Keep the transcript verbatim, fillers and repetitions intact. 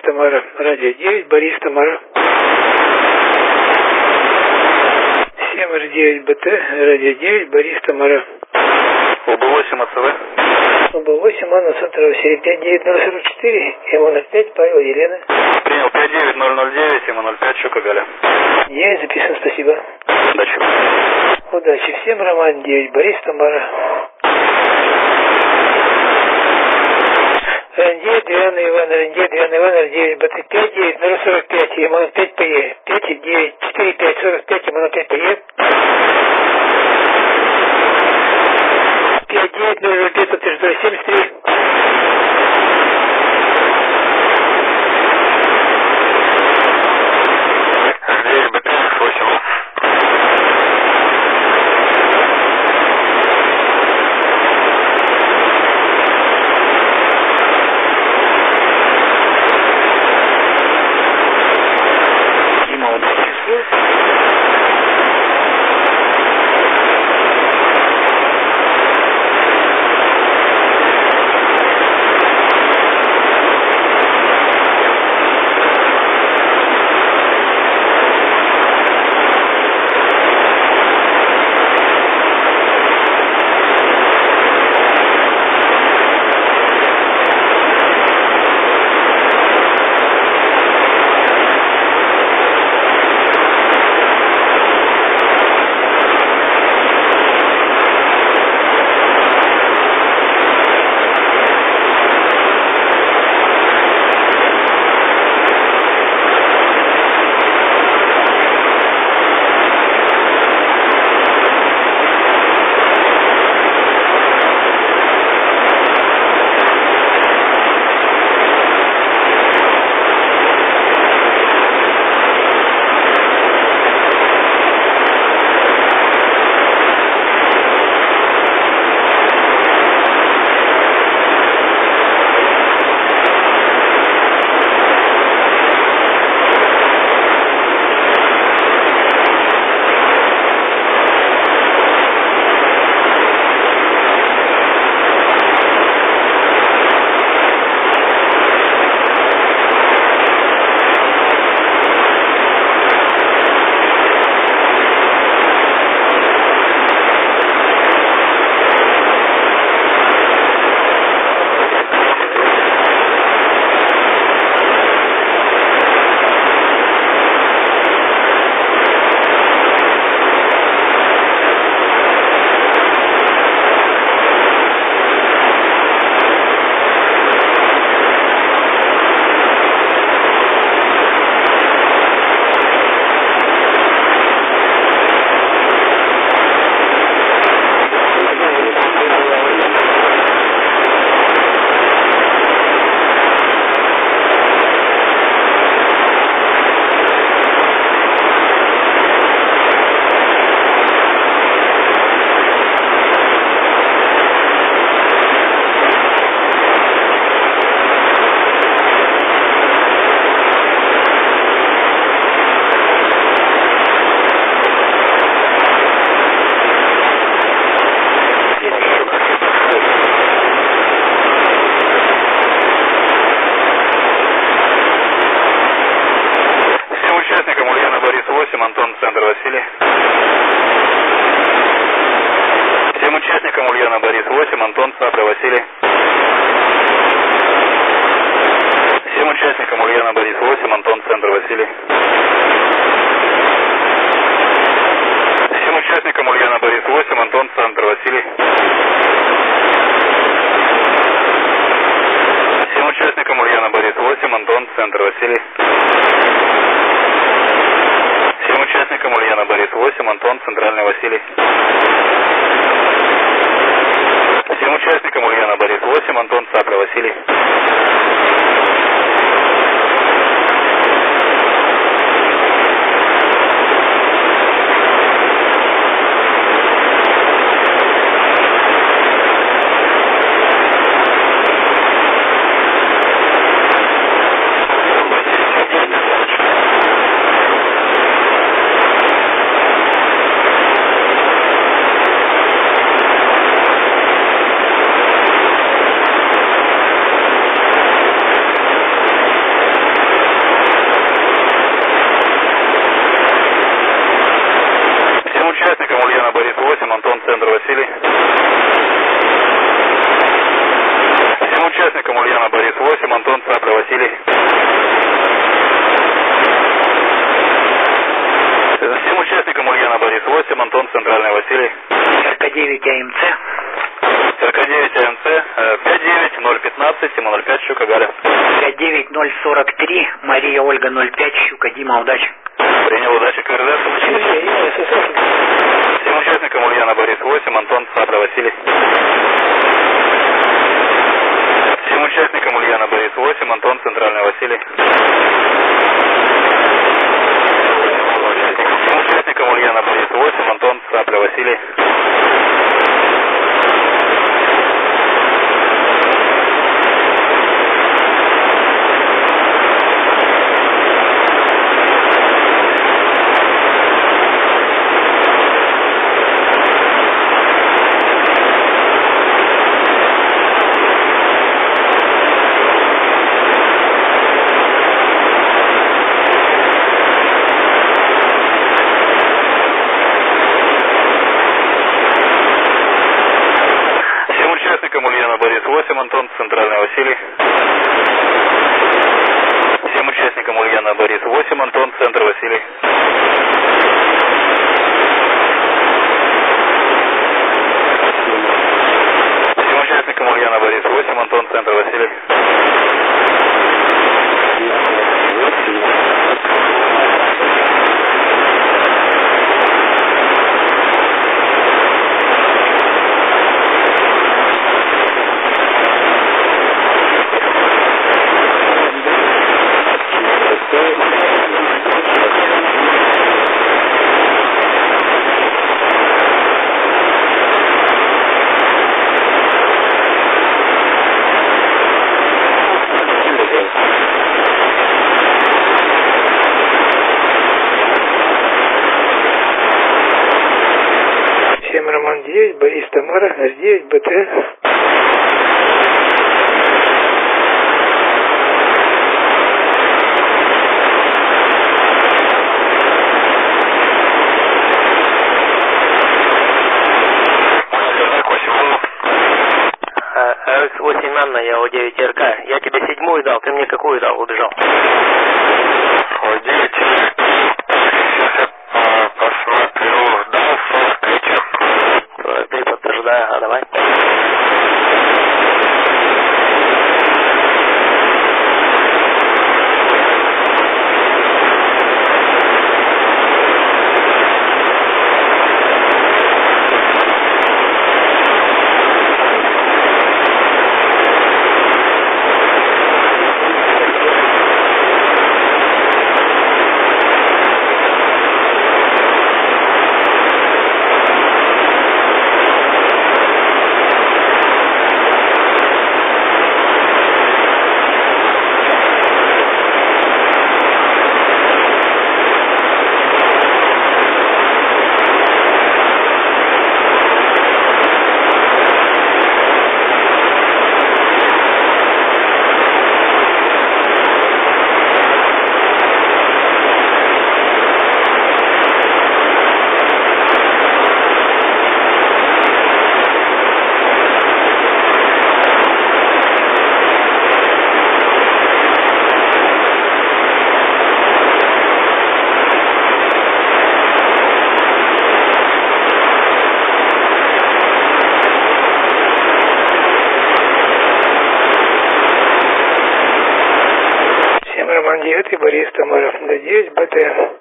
Тамара. Радио девять, Борис, Тамара. семь эр девять бэ тэ, радио девять, Борис, Тамара. О бэ восемь а цэ вэ. О бэ восемь, Анна, центр Василий, пять девять ноль сорок четыре, эм ноль пять, Павел, Елена. Принял пять девять ноль ноль девять, эм ноль пять, Щука, Галя. Есть, записан, спасибо. Удачи. Удачи всем, Роман девять, Борис, Тамара. Ранде, Диана Иван, Ранде, Диана Иван, девять, бэ тэ, пять девять ноль сорок пять, эм ноль пять, пэ е, пять девять четыре пять сорок пять, эм ноль пять, пэ е. пять девять ноль пять, утверждаю, семьдесят три. девять бэ тэ, восемь. Антон, центр Василий. Всем участникам Ульяна Борис восемь, Антон, Сабра Василий. Всем участникам Ульяна Борис восемь, Антон, центр Василий. Всем участникам Ульяна Борис восемь, Антон, центр Василий. Всем участникам Ульяна Борис восемь, Антон, центр Василий. Всем участникам Ульяна Борис восемь, Антон, центральный Василий. Всем участникам Ульяна Борис восемь, Антон, Сакра Василий. Борис восемь, Антон, центр Василий. Всем участникам Ульяна Борис восемь, Антон, Цапля Василий. Всем участникам Ульяна Борис восемь, Антон, центральный Василий. РК девять АМЦ. РК девять АМЦ, пять девять ноль пятнадцать, Тима ноль пять, Щука, Галя. пять девять ноль сорок три, Мария Ольга ноль пять, Щука, Дима, удачи. Принял, удачи, КРД. Всем участникам Ульяна Борис восемь, Антон, Цапля Василий. Всем участникам Ульяна Борис восемь, Антон, центральный Василий. Всем участникам Ульяна Борис восемь, Антон, Цапля Василий. Ульяна Борис восемь, Антон, центральный Василий. Всем участникам Ульяна Борис восемь, Антон, центр Василий. Всем участникам Ульяна Борис восемь, Антон, центр Василий. Роман девять, Борис Тамара, Р девять, БТ. эр икс восемь Анна, я О девять РК. Я тебе седьмую дал, ты мне какую дал, убежал? О девять. Посмотрю, дал сорок три. сорок три подтверждаю, а давай. Роман девять, Борис Тамара, Д девять, БТ.